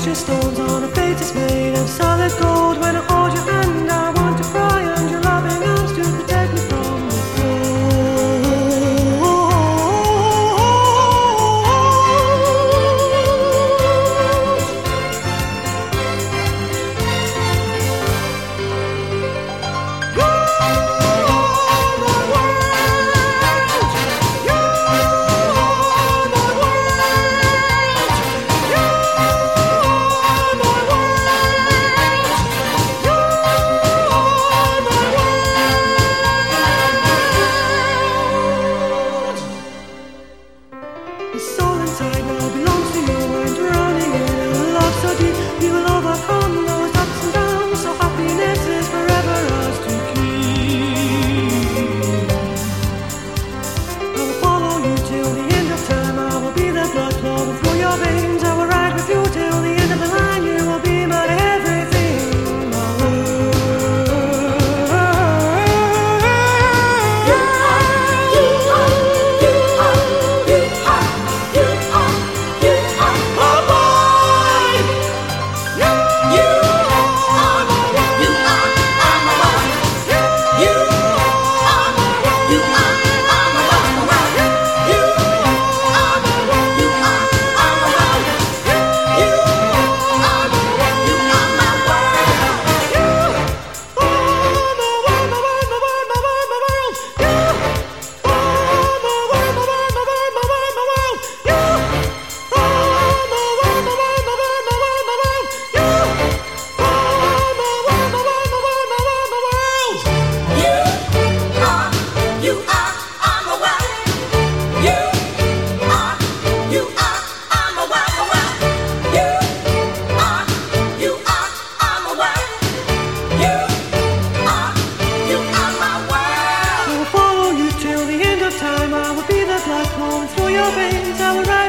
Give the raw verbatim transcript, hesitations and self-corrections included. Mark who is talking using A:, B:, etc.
A: precious stones on a face that's made of solid gold. When I hold your hand, I want to cry, and your loving arms to protect me from the The soul inside now belongs to you, and drowning in a love so deep. You will overcome those ups and downs, so happiness is forever ours to keep. I will follow you till the end of time. I will be the blood flowing through your veins. I will ride with you till the end of the line. You will be my everything, my world. You are, you are, you are, you are, you are, you are my boy. You, you are, you are, I'm a boy. You are, you are, I'm a boy. You are, you are, I'm a boy. You are, you are my world. You are my world, my world, my world, my world, my world. You are my world, my world, my world, my world, my world. You are my world, my world, my world, my world, my world. You are my world, my world, my world, my world, my world. You are, you are, I'm a world. You are, you are, I'm a world, a world. You are, you are, I'm a world. You are, you are my world. I will follow you till the end of time. I will be the blood flowing through your veins. I will ride